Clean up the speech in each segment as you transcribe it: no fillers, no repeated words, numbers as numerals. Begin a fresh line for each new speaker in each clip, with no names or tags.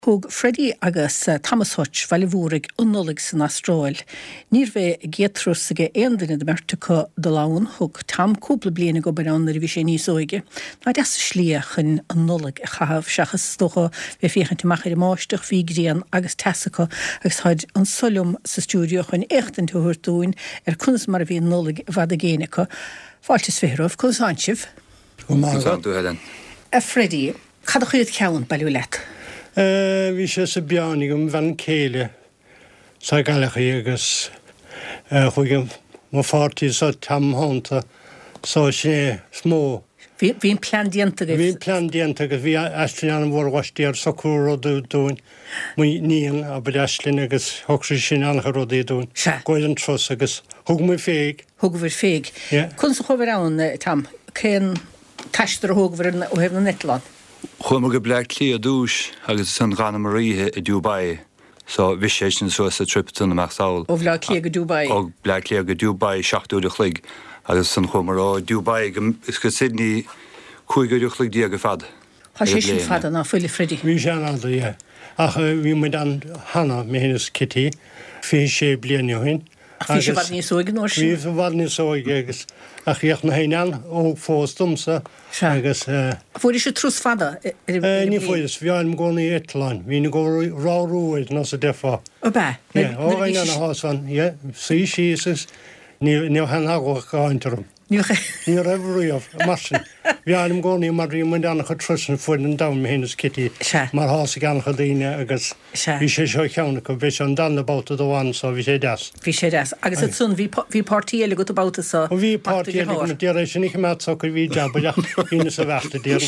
Thug Freddie agus Thomas Hutch bhúraigh ionnolig san Astráil. Níor bheith gétrús aige aon duine de mertecha do lán thug tam cúpla bliana go barán na bhí sé níos óige. Ná deas slíach an ionnolig a chahabh seachas stocha bheith fichant machir máisteach fí grían agus tesacha agus haid an solum sa stúdio chun échtan túthir dúin cunas mar a bhí ionnolig bhad a géanacha. Fáiltis féhrúh, cos ansibh? Freddie, cad a chuid ceann bailú leit?
Bhí sé sa beánig bhean céile sa galachaí agus chuig má fátaí sa tamthanta sa sé smó.
Bhín plean dianta go.
Bhín plean dianta agus bhí eistlín an bhórhaistíar sa cúr dúin mu níon a bud eistlín agus thugsa sin ancha rodí dúin. Gwaid an tros agus thug mu féig.
Thug bhir féig. Chun sa chomh ann tam, cén taistar thug bhir ó hebh na Netland?
Chum go bleag lí a dúis agus san Ghana Maríthe i Dubai, so bhí sé sin so sa triptan amach saoil.
Ó bhleag lí go Dubai?
Ó bleag lí go Dubai 7 chlig, agus san chumar ó Dubai is go Sydney 5 chlig dia go fad.
Tá sé sin fad ná fuile Freddie?
Bhí sé an alda, ie. Ach bhí muid an hana mé hénas Kitty, fé sé blianú hin.
Ach fí sé bhad níos óige nóir sin?
Fí sé bhad níos óige agus ach íoch na héinean ó fóstumsa agus...
Fuair sé trús fada?
Ní fuidas, bhí an gcónaí Eitleán, hí na go rárúid ná sa defa.
O be?
Ó bhain an hásán, sí síos, ní han agóch gáintarm. Ní raibhríomh, marsin. Bhí an gcónaí mar rí muid annach trusan fuin an dam hénas Kitty, mar hása gancha daine agus bhí sé seo cheanna go bhí sé an danna báta doháin sa bhí sé deas.
Bhí sé deas, agus it sun bhí pártaí eile go báta sa...
Bhí pártaí eile go déir sin ich mead sa go bhí deabbaach hína sa bhechta déir.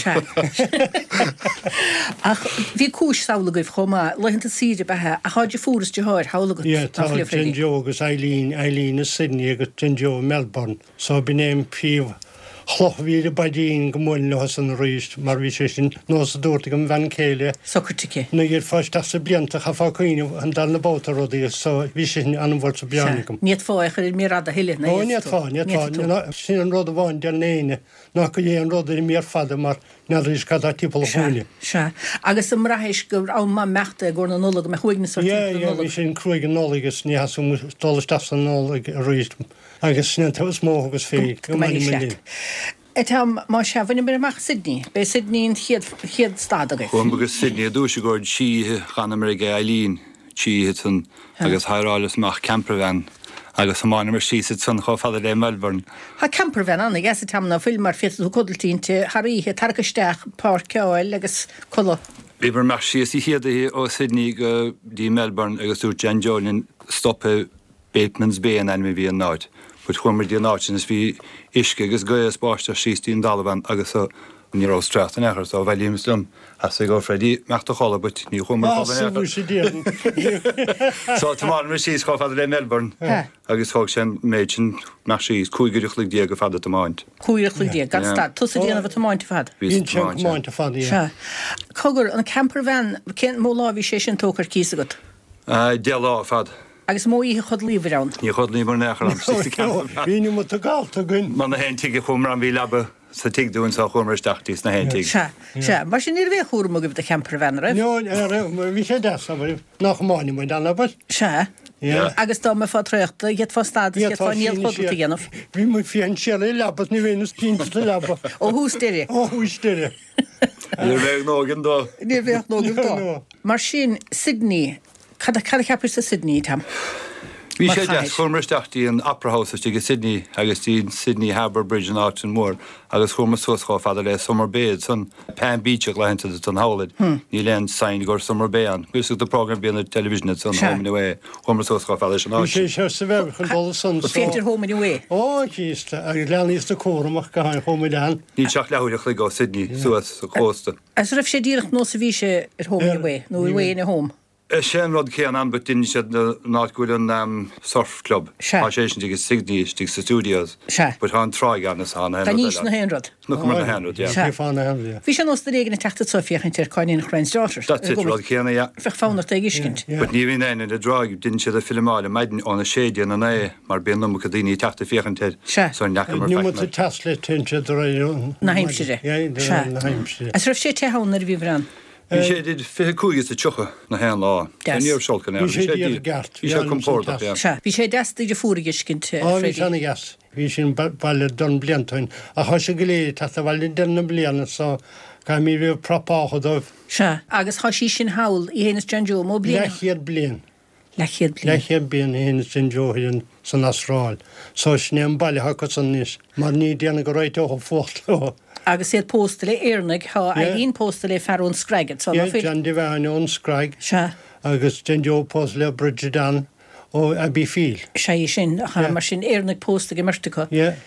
Ach, bhí cúis saola goibh chomá, leihananta síide bethe, a háidir fúras de háir, hála go...
Tá Jin Jo agus Eileen is Sydney agus Jin Jo Melbourne, so bhí píomh chlochhíle badín go mún lehas an ríist, mar bhí sé sin nás a dúirta go bhean céile.
Socartice.
Na gur fáist sa blianta cha fácaíine an dal na bóta rodí, so bhí sé sin an bhór sa beanigum.
Níiad fáich ar mí rad a hiile na
níiad fá. Sin an rud a bháin dear néine, ná go dhé an rud ar mí fada mar neadrís cad a típal húine.
Se. Agus am rahéis gur an má mechta gur na nóla me chuigna sa
bhí sin cruig an nólagus ní hasú dólas an nóla a ríist. Agus sin tá smó agus féig.
Etam má se bhaine bar amach Sydney, be Sydney in chiad stad agaibh.
Chum agus Sydney a dúis go síthe Ghana Maríthe Eileen, síhetan agus thairálas mach campervan. Agus hamáin mar síad san chofada le Melbourne.
Ha campervan anna, gas tam na film mar féad codaltínte, haríhe tarcasteach pár ceáil agus colla.
Bíbar mar síad í hiadaí ó Sydney go dí Melbourne agus úr Jan Jolin stoppe Bateman's Bay an enmi bhí an náid. Bud chumar dí an náid sin is bhí isce agus goias báiste síostíí an Dalaban agus ní Austrát an echar, so bhil límstum has go Freddie meachta chola, but ní chumar so tamar mar síos chá fada le Melbourne agus thug sin méid sin mar síos 5 chlig dia go fada tamáint.
5 chlig dia, gan stad, tusa díanamh tamáint fad?
Bhín tamáint fad, ie.
Cogur an campervan, cén mó lá bhí sé sin tócar císa agat?
Dia lá fad.
Agus mó í chud líomh ann?
Ní chud líomh nechar an sísta campervan.
Bhín mu a gáilta gyn.
Man na hen tige chumar an bhí labba sa tigdún sa chumar stachtís na hen tig.
Se, mar sin níor bheith chúr mo go bhd a campervan raibh?
No, bhí sé deas, nach máinni mu an labba.
Se? Agus dá me fá treachta, iad fá stad, iad fá níl chodalta ghéanamh?
Bhí mu fian seala labba, ní bhéanus tínta labba.
Ó hús deire?
Ó hús deire.
Níor bheith nógan dó.
Níor bheith nógan dó. Mar sin Sydney, cad a capir sa Sydney tam?
Bhí sé de chumar stachtí an Opera House go Sydney agus tí Sydney Harbour Bridge an Arch and Moor agus chumar suasá fada le Summer Bay san Pan Beach a leanta an hálid. Ní len sain gur Summer Bay an. Gusú the program bí an television san Home and Away. Chumar suasá fada an Arch.
Bhí sé sa bheith chun bol san.
Féidir Home and Away?
Ó, císta, agus leanníos do córamach go hain Home and Away.
Ní seach lehuiach le go Sydney suas sa cósta.
As raibh sé díreach nó sa bhí sé ar Home and Away, nó Away in a Home?
Sé rod céan an, but didn't said not good an surf club. Association to Sydney to studios. But han try gan us han.
Taníos na henrod.
No come on hand, yeah.
Bhí sé nos de régan teachta Sofiach inter coinin Crane's Daughters.
That's it, rod céan, yeah.
Fech fánar te giskint.
But ní bhín in the drag didn't said the film all maiden on a shade and an mar ben no cadini teachta fiachint. So nakam.
Ní mu tasle tinche dro.
Na heimsire.
Ja, na heimsire.
As raibh sé te hánar bhí bran.
sé did fi cúgus a tucha na hen lá. Níor solcan
Bhí sé dír gart.
Bhí sé compórta.
Bhí sé deasta de fúrigiscint.
Bhí sena gas. Bhí sin bailile don bliantain. A chu sé go léad tá bhil denna blianana sa ga mí rih propácha dóibh.
Se agus thoí sin hail I héananas John Joe mó blian.
Lechiad blian.
Lechiad blian.
Lechiad blian héananas John Joe san Nasráil. Sá snéim bailile hacha san níos. Mar ní déanana go ráit ó fócht.
Agus sé póstal éarnig há a íon póstal ferún scraigad.
John Devine ón scraig.
Se.
Agus John Joe pós le Bridgedan ó Abbey Field.
Se sin mar sin éarnig pósta go martacha.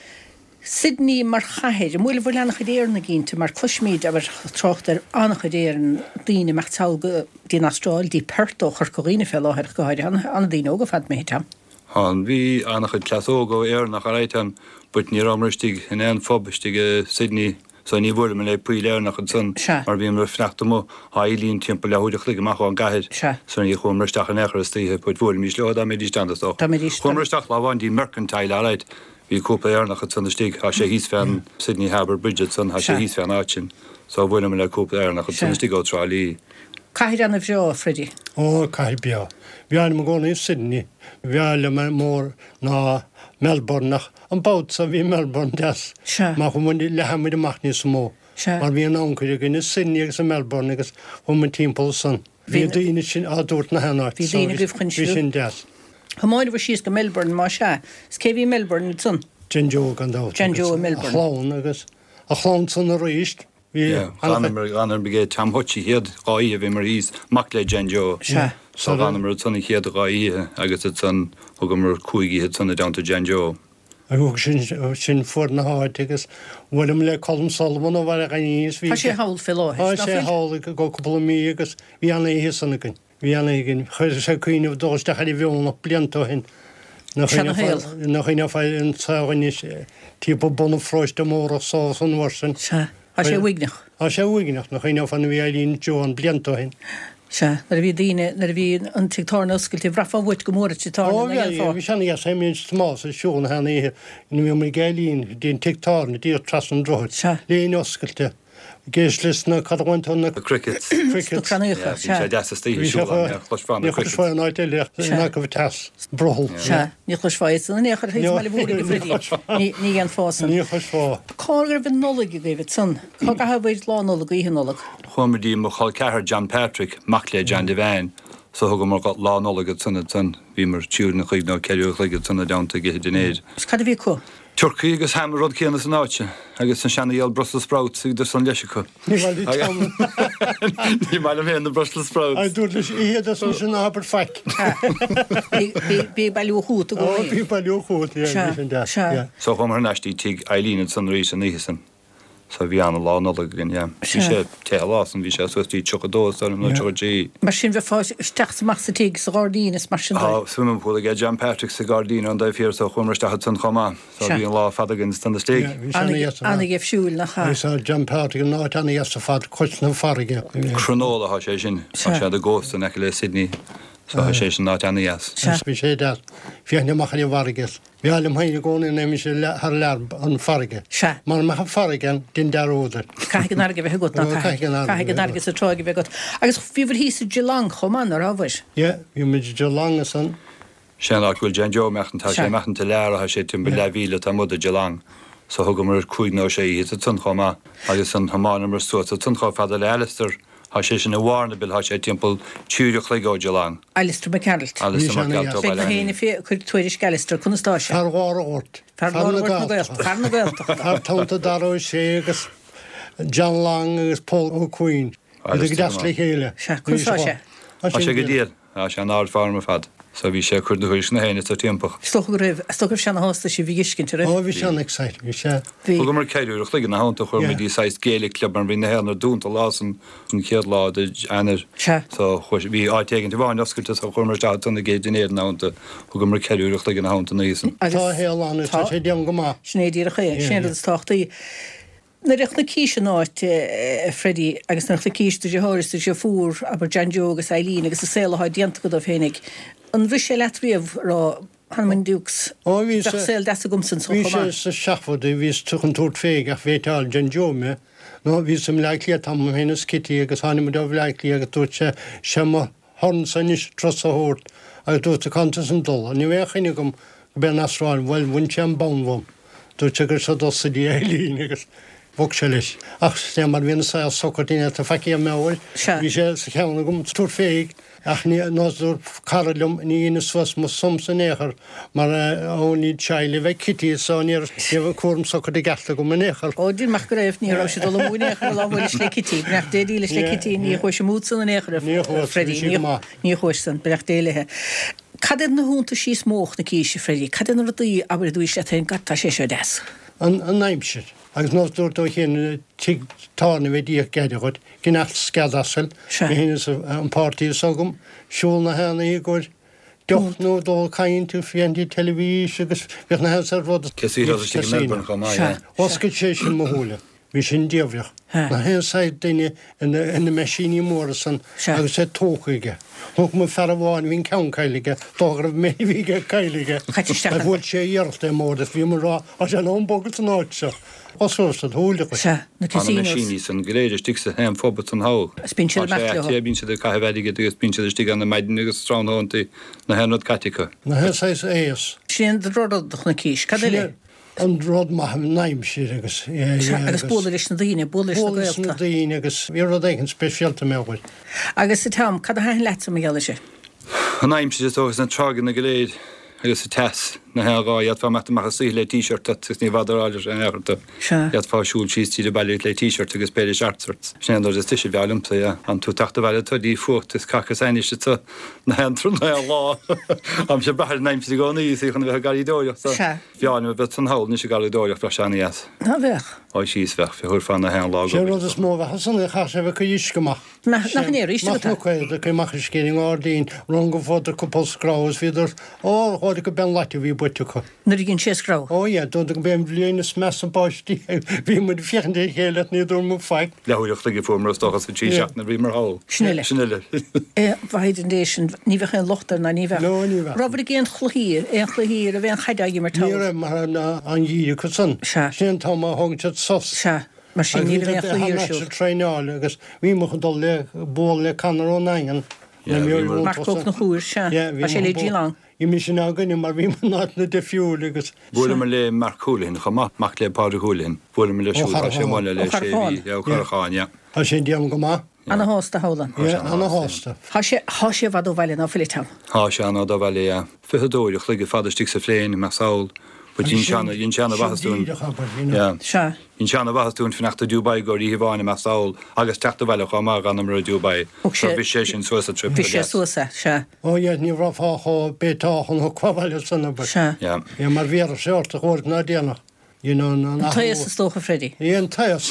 Sydney mar chahéid, múil bhfuil annach déarna gínta mar cluismíd a trochttar annach déan daine mechtá dí Astráil dí pertó churcoíine fel láthir go háid anna dtíine óga fad mé tam.
Han bhí annach chud ceógó éarnach a réitan, bud ní ramristig in an fobistig Sydney. So ní bhfuil me le puí léarnach an san mar bhíon mar fnachtamó haílín timp leúideach le amach an gaiid. San í chumarteach an echar títhe put bhfuil mís le a médí standastá. Chumarteach láháin dí mercantile áid hí cúpla éarnach an sannatíigh a sé híos fan Sydney Harbour Bridget san a sé híos fan áin, so bhfuil me le cúpla éarnach an sannatíigh ó trálíí.
Caiid anna bheo, Freddie?
Ó, caiid beo. Bhíann me gcóna í Sydney, bhíann me mór ná Melbourne an bát sa bhí Melbourne deas. Má chu mundi le haid amach níos mó. Mar bhí an ancuide gine Sydney agus a Melbourne agus man timppla san. Bhí daine sin áúirt na henáid.
Bhí daine goibh chun
sin deas.
Chamáid bhar síos go Melbourne má se. Cé bhí Melbourne san?
John Joe gan dát.
John Joe a Melbourne.
A chlán agus. A chlán san a ríist.
Annar begé tam hotí héad gáí a bhí mar híos mac le John Joe. So annar sanna chéad gáí agus san go mar cuaigí het sanna down to John Joe.
A bhúg sin fuór na háid agus bhfuilm le Colm Sullivan ó bhar a ganíos.
Tá sé hail fé láthir.
Tá sé hála go cúpla mí agus bhí anna hé sanna gin. Bhí anna gin chuir sé cuioineh dóiste chaí bheonnach bliantó hin. Nach chuine fáil an táhaníos típa buna froiste mór sá san warsan.
A sé bhuiignach.
A sé bhuiignach nach chuine fan bhí lín Joan bliantó hin.
Se, nar bhí daine nar bhí an titána oscailtí bhrafa bhuiit go mór titána.
Bhí sena gas mén más a siún hena ihe in bhí mar gaalín dín titána dír tras an droid. Líon oscailte. Géis lisna cadhaintna
cricket.
Cricket.
sé deas tíí
chuáin áid le na go bh tas brohol.
Se, ní chluisfáid na néchar hí meile bhúla go bhrí. Ní an fásan.
Ní chuá.
Cágur bh nolaigh David san. Cá gahabhaid lá nolaigh í nolag.
Chumirdí mo chail cethir John Patrick mac le John Devine, so thugam mar got lá nolagad sanna san bhí mar tíúr na chuig ná ceú chuigad sanna downta go dunéad.
Cad bhí có?
Turcaí agus hamar rud céanna san áite, agus san seanna dhéal Brussels sprouts idir san leisicha. Ní mai am héana na Brussels sprouts.
A dúir leis iad as sin ábhar feic.
Bí bailú chuút a go.
Bí bailú chuút,
So chumar neistí tí Eileen san rís an níhasan. So bhí anna lá nolagin, sí sé te lásan bhí sé suirtí tuchadós ar na tuí.
Mar sin bheith fáis steach mar sa tí sa Gardínas mar sin.
Swimming pool ag John Patrick sa Gardín an daifhíar sa chumarsteachad san chomá, so bhí an lá fadagan stan na stéig.
Anna géh siúil nach cha.
Sa John Patrick an náid anna gas a fad chuitna farige.
Cronóla há sé sin, sé a ghost an le Sydney. So sé sin náid anna gas.
Bhí sé dat fianna machchaí farges. Bhí am haine gcóna néimi sé ar learb an farige. Mar me fargan din deróidir.
Caigan arga bheith go Caigan arga sa tráige bheith go. Agus bhíhar hí sa Gelang chomán ar ábhais?
Ie, bhí mu Gelang san.
Sé bhfuil John Joe mechantá sé mechanta lear a sé timbe le bhíle tá mud a Gelang. So thugam mar chuig nó sé hí a tun chomá agus an hamána mar suat a tun chá fada le Alistair. Tá sé sin na bhharna bil sé timppel túireach le go Gelang.
Alistair McCandlett.
Alistair McCandlett.
Bheith héna fé chuir tuairis Alistair chun stáise.
Tar bhhar ort.
Farna bhilta.
Tar tánta daró sé agus John Lang agus Paul O'Queen. Agus gas le chéile.
Chusá sé.
Tá sé go díal sé an áir farm fad. So bhí sé chuir dohuiis na héine tá timpach.
Stogur sena hásta sé bhí giscinnte raibh.
Bhí sean excited, bhí sé.
Go mar ceúach le na hánta chuir dí 6 géala club an bhí na héannar dúnta lásan an chéad lá anar. So bhí áitégann tú bháin oscailta a chuir dá na géad dinéad náanta chu go mar ceúach le na hánta níosan.
Tá héán tá sé deam go má.
Snéadí a ché, séad táchtaí. Na reach na cíise náit Freddie agus nach na cíiste sé háiriste sé fúr aber John Joe agus Eileen agus a sélaá dianta go fénig. An bhí sé letriamh rá Hanman Dukes.
Bhí
sé de a gomsan
Bhí sé sa seafod a bhís tuchan túirt féig a bhétáil John Joe me No ví sem leiklia tam hennes kitty agus hannim do leiklia agus dúte sem hon san is tros a hort agus dúte kantas an dul. Ni vechinnig gom ben Austrráil bhfuil bhaint an banmhom. Dúte gur sa dosa dí élín agus bhogselis. Ach sé mar bhína sa socatíine a feici a mehail, bhí sé sa cheanna gom túr féig, ach ní nóú carlumm ní ina suas mo somsan éair mar óní teile bheith kitty sáníar éh cuam socad gasta go man éair.
Ó dún meach go raibh níor sé dul múnéair láhfuil le kitty, breach déile le kitty ní chuir sem músan an éair Freddie ní chuirsan breach déilethe. Cadad na húnta sí smóch na cíise Freddie, cadad na ruí aber dúis le tainn gata sé seo des.
An naimsir. Agus nó dúirtó chéan tána bheith díoch geidir chud cin all scadasal híine an pártíí sagum siúil na hena í gur deoch nó dó caiinn tú fiandí televís agus bheith na hear rud Oscaid sé sin mothúla. Bhí sin diaabhreach. Na héáid daine ina meisiní móra san agus sé tóchaige. Thug mu fer bháin hín cean cailige, dógrah mé bhíige cailige. Bhfuil sé dhearta mór a bhí marrá a sé an bogad an áid seo. Osústa thúla
síní san gréidir stig sa hen fóbat an há. Bín se de caiheige agus bín se stig an na maidin agus stránhaintí na henad catica.
Na heáis éas.
Sin de rodach na cíis, cad le?
An rod ma naimsir agus.
Agus bólaris na daine, bólaris na
daine agus bhí rud éigen speisialta mehfuil.
Agus i tam, cad a hain leta me geala sé?
An naimsir is agus an tragin na goléid agus a tes na heáid fá meta machchas sí le t-shirt tus ní bhadaráidir an airta. Iad fá siúil síos tí bailí le t-shirt agus péidir artsart. Sin is tuisi bhealumta an tú tata bhile tudí fucht is cachas aiste tu na hentrún na lá. Am sé bahar naimsir gáí í chun bheith garídóireach. Bheáin bit san háil ní sé garídóireach fre seanaías.
Na bheith?
Á síos bheith fi thuir fan na hen lá.
Sé rud is mó bheith san cha sé bheith go díiscamach.
Nachnéir iste
chuid chu machchas céing ádaín run go fád a cupolscrás viidir ááide go ben leiti bhí buite chu.
Na ginn sé scrá?
Ó dú go ben bliananas mes an páistí bhí mu fiochan chéile níidir mú feig.
Leúireachta go fumar stochas tí seach na bhí mar há.
Sinile. Bhaid déisian ní bheith an lochtar na ní bheith. Robert géan chluhír, éon chluhír a bheith chaideigi mar tá.
Ní mar an dhíú chu san. Sin tá hágad sos.
Mar sin ní bheith chluhír siú.
Treináil agus bhí mo chu dul le ból le canarón naingan.
Mar cóch na chúir se, a sé le dí lang.
I mi sin agannim mar bhí ná na defiúil agus.
Bhfuil me le marcúlinn chumach le páúlinn, bhfuil me le siúil sé mna le sé chuáin.
Tá sé díam go má?
Anna hásta hálan.
Anna hásta.
Há sé bhd ó bhile ná filitam.
Há sé anna do bhile fidóireach le go fadastig sa fléin me saoil. Dín seanna bhaún Ín seanna bhaún finachta dúbaid go í bháinna me saoil agus teachta bhile chu mar an mar dúbaid bhí sé sin suasa trip.
Bhí sé suasa se.
Ó dhéad ní rahá bétáchan chu cuahaile sanna bu. Í mar bhíar seirta chóir na déanana.
An taas is tócha Freddie.
An taas.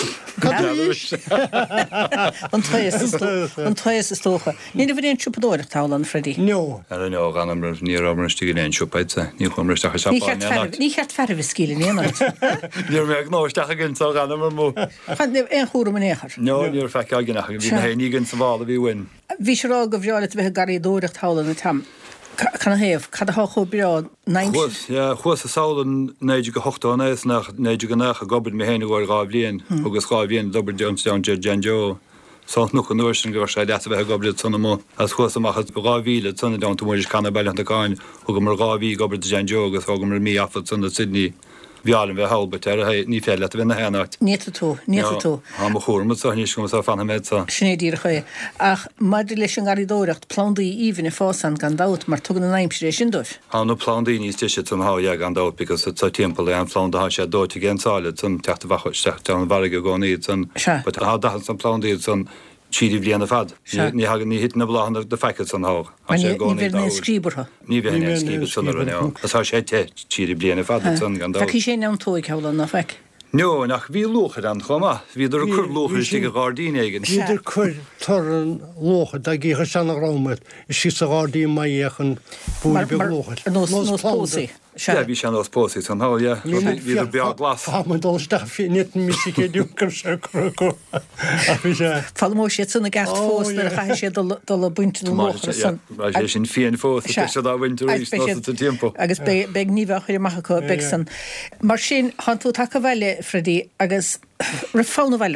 An taas is tócha. Ní bhí éon trúpadóireach tála an Freddie.
No.
Ar an gan ní ramar stigin éon trúpaidsa, ní chumir stacha sapáin.
Ní cheart ferri scíla ní anna.
Níor méid nóisteach ginn tá gan mar mó.
Éon chóra man éair.
No, níor feic aginach, bhí ní ginn sa bhála bhí win.
Bhí sé rá go bhreála bheith garí dóireach tála na tam. Can héamh cad cho beá 9
chuas a saolan 9 go 8 nach 9 go nach a gobal mé héna bhil gáblíon agus gáblíon Robert Johnstown Jan Joe Sá nu an nuirsin go sé de bheith goblid sanna mó as chuas amachchas gáhíle sanna da muidir canna bail an aáin go mar gáhí gobal Jan Joe agus thugam mar mí afad sanna Sydney. Bheálan bheith halbet ní fé le a bhína héanacht.
Níta tú.
Tá mo chóirmad sa níos go fanna méidsa.
Snédír chué. Ach maidir leis an garídóireacht plandaí íhanna fásan gan dat mar tugan na naimsir sin dúh.
Tá nó plandaí níos tuise an háag an dat because tá timppla an plánda sé dóiti géáile san teachta bhachuisteach an bharige gáíd san há dahan san plandaíd san tíí blianana fad. Ní hagan ní hitna bláhanna de feice san há.
Ní bhína scríbartha.
Ní bhína scríbar san runne. Tá sé tíí blianana fad san gan dat.
Tá sé an tóig helan na feic.
No, nach bhí lúchar an chumá, híidir a chur lúchar tí go gádaín éigen.
Híidir chur tar an lúcha a ggécha sena rámad is sí a gádaí maiíchan búil be lúchar.
Nóspósaí.
Bhí se nóspósaí san há, híidir beag glas.
Táman dulsta net misí dúcar se cruú.
Fallmó sé sanna gast fósna a cha sé dul a buintin lúchar san.
sé sin fion fós se dá winterí timp.
Agus beag níomh chuir maicha be san. Mar sin han tú take bhile Freddie agus ra fána bheirt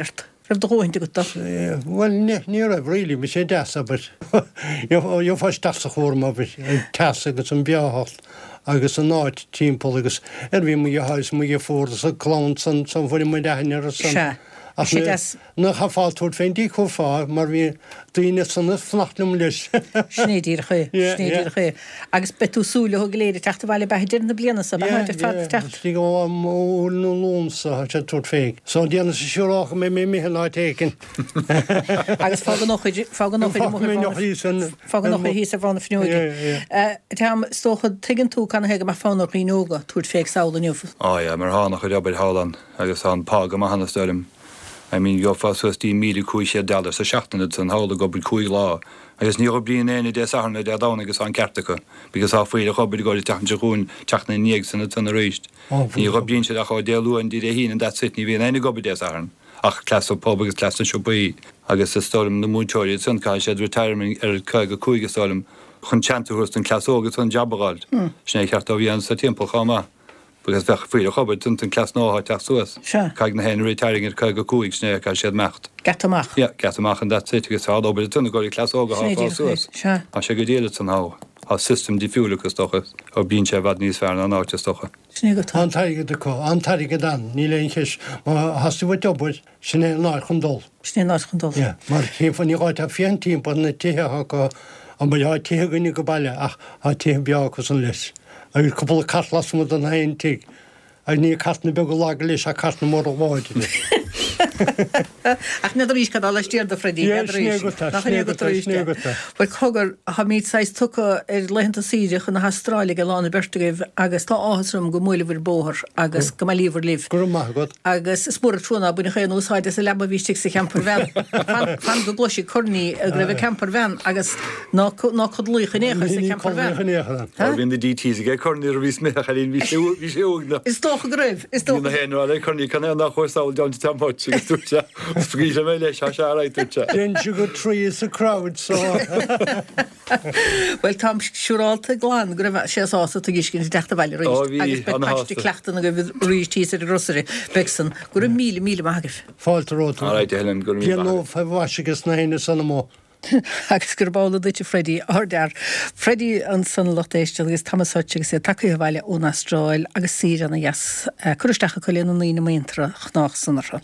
dohainte go.
Well, ní raibh rilí me sé deasa, but jo fáis deasa chóirma bit teasa agus an beáthalt agus an náid timppla agus bhí mu hais mu fór a clán san bhfuir mu dehaine a san. Na cha fáiltúir féin dí chu fá, mar bhí daine sanna fnachnam leis.
Snédír chu. Agus betúsúla ho léidir teachta bhile beidir na bliana sa bheit techt.
Tí go mó nó lónsa sé túir féig. Sá déanana sa siúrácha mé méhanná técin.
Agus fágan noch hí sa bhna fniúige. Tá stócha tuigen tú canna heige mar fánar ríóga túir féig saolanniufa.
Á, mar hánach chu deabbaid hálan agus an pága mar hana stom. I mean, go fas was die $1,000,000 sa seachtain san hála go bud cúi lá. Agus ní go blion éana dé sarna de dána agus an ceartacha, because á faoile chobbid goir teachn seún teachna níag sanna tunna réist. Ní go blion sé a chu déúin dí é hín an dat sit ní bhíon éana gobbid dé saran. Ach clas ó pob agus clas seo buí agus sa stom na múteir san cai sé retirement chuige cúige stom chun chantaúst an clasógus an jabbaráid. Sné ceart á bhíon sa timppla chama. Because bheith faoile chobbid tunt an clas náá teach suas. Caig na hen retiring chuige cúig sné cai séad mecht.
Gatamach.
Ja, gatamach an dat sit agus há obair tunna goir clas óga há suas. A sé go déile san há. Á system difiúlachas stochas ó bín sé bhd níos fear an áte stocha.
Antaige de có, antaige dan, ní léon chis, hasú bh dobuid sinné náid chun dul.
Sné náid chun dul.
Mar chéfan ní gáid a fian timp na tithe go an bud tithe goní go bailile ach a tithe beachchas an leis. Agus cúpla catlas mu an haon tí. A ní catna be go lága leis a catna mór a bháide.
Ach na rís cad leis tíar do Fredí. Bhil cogur ha míid 6 tucha lehananta síide chun na Austrrália go lána bertagah agus tá áhasrum go múlihir bóthir agus go líomhar líh. Agus spúra trúna buna chéan úsáide sa leba bhíiste sa campar bhean. Fan go gloisi corní a gribh campar bhean agus ná chud luúchanécha sa campar bhean.
Bhín na DT a corní a bhís mé chalín bhí séúgna.
Is tócha greibh. Is tócha.
Na héanú corní canna nach chuirsáil deanta tampáte. Frí mé leis se ráite.
Den you go tree is a crowd so.
Well tam siúráilta glán go raibh sé ása a giscinn deachta bhile agus pe cleachtain a go bh rítí a Rossary Bexon gur 1,000,000 agah.
Fáilte róta.
Áráite Helen gur
nó fehhaisigus na héine sanna mó.
Agus gur bála duite Freddy ardar. Freddy an san lotéiste agus tamáte sé takeí bhile ón Astráil agus sí anna jas chuisteach go léanana ína méntra nach sanarra.